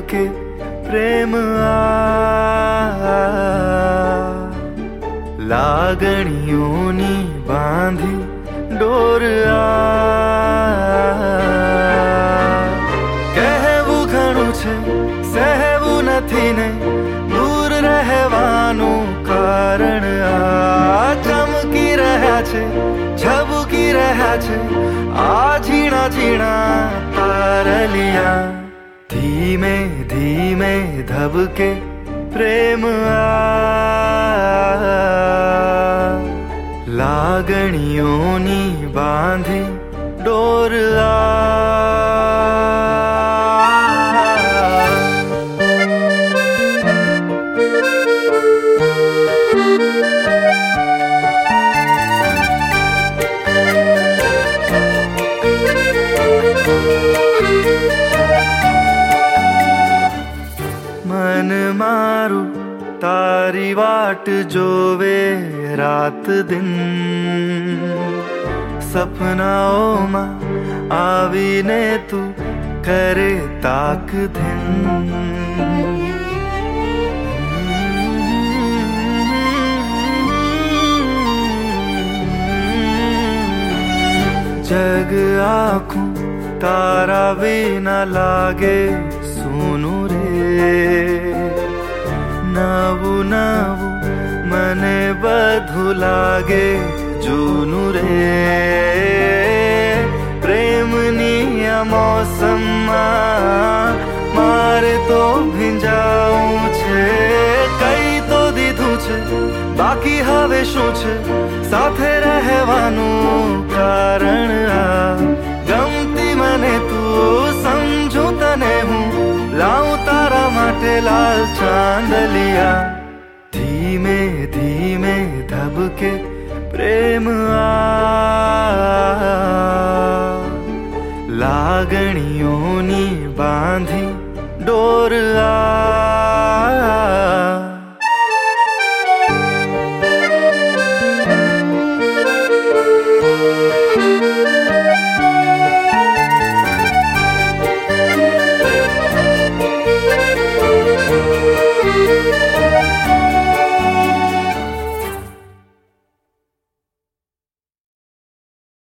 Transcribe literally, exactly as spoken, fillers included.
के प्रेम आ, लागणियोनी बांधी डोर आ, कहेवू घणું છે સહેવું નથી ને दूर રહેવાનું કારણ આ, ચમકી રહ્યા છે ઝબકી રહ્યા છે आ झीणा झीणा तारलिया, धीमे धीमे धबके प्रेम आ, लागणियोनी बांधी डोर आ। मन मारू तारी वाट जोवे रात दिन, सपनाओं में आवीने तू करे ताक दिन। जग आँखों तारा भी न लागे सुनू रे, नवु नवु मने बधु लागे जूनू रे। प्रेमनी आ मौसम मारे तो भिंजाऊं छे, कई तो दीधुं छे बाकी हवे शुं छे साथे रहेवानुं कारण आ। गमती मने तू समझू तने हूँ लाऊं तारा माटे लाल चांदलिया, धीमे धीमे धबके प्रेम आ, लागणियोनी बांधी डोर आ।